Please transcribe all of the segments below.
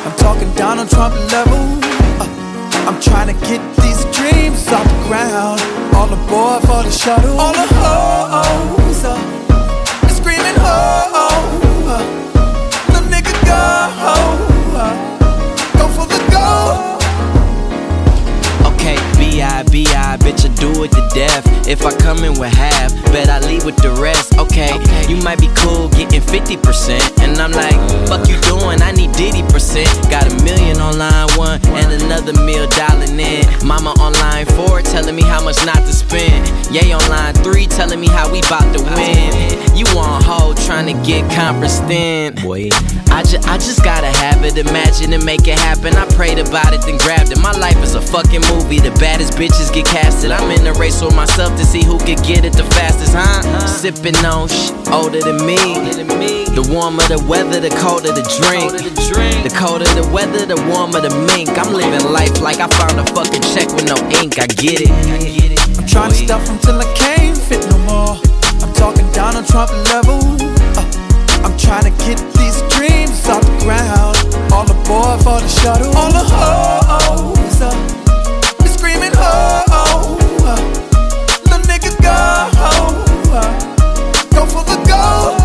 I'm talking Donald Trump level. I'm trying to get these dreams off the ground. All aboard for the shuttle. All the hoes screaming ho. The nigga go for the gold. Okay, B.I., bitch, I do it to death. If I come in with half, bet I leave with the rest. Okay, you might be cool getting 50%, and I'm like, fuck you doing? I need Diddy%. Got $1 million on line 1 and another meal dialing in. Mama on line 4 telling me how much not to spend. Yay on line 3 telling me how we bout to win. You on hold trying to get conference thin. Boy, I just gotta have it, imagine and make it happen. I prayed about it, then grabbed it. My life is a fucking movie, the baddest bitches get casted. I'm in a race with myself to see who can get it the fastest, huh? Sipping on shit older than me. The warmer the weather, the colder the drink. The colder the weather, the warmer the mink. I'm living life like I found a fucking check with no ink. I get it. I'm trying to stuff them till I can't fit no more. I'm talking Donald Trump level. I'm trying to get these dreams off the ground. All aboard for the shuttle. All the hoes screaming ho. The nigga go for the gold.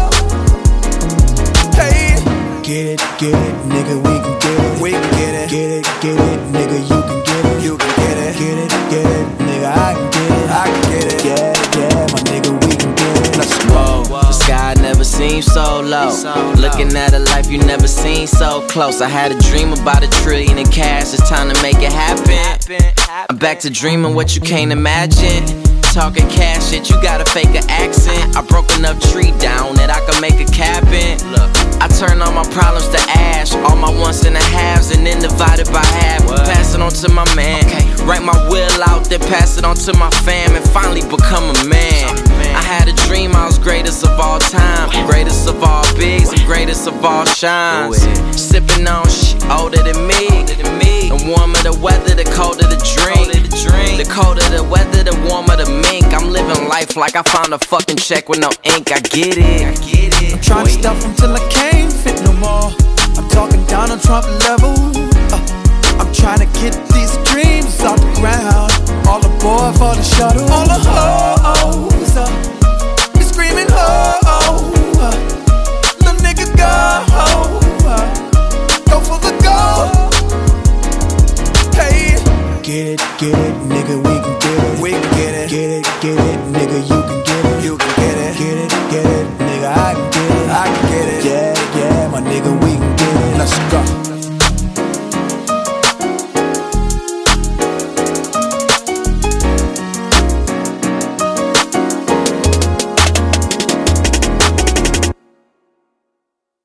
Hey, get it, nigga, we can get it. We can get it. Get it, nigga, you can get it. You can get it. Get it, nigga, I can get it. I can get it. Yeah, my nigga, we can get it. Let's go. The sky never seemed so low. Looking at a life you never seen so close. I had a dream about $1 trillion in cash. It's time to make it happen. I'm back to dreaming what you can't imagine. Talking cash shit, you gotta fake an accent. I broke enough tree down that I could make a cabin. Look, I turn all my problems to ash, all my ones and a halves, and then divide it by half. Pass it on to my man. Write my will out, then pass it on to my fam, and finally become a man. I had a dream I was greatest of all time, greatest of all bigs and greatest of all shines. Sipping on shit older than me. The warmer the weather, the colder the drink. The colder the weather, the warmer the mink. I'm living life like I found a fucking check with no ink. I get it. I'm trying to stuff them till I can't fit no more. I'm talking Donald Trump level. I'm trying to get these dreams off the ground. All aboard for the shuttle. All the hoes screaming ho. The nigga go for the gold. Hey, get it, nigga, we can get it. We can get it. Get it, nigga,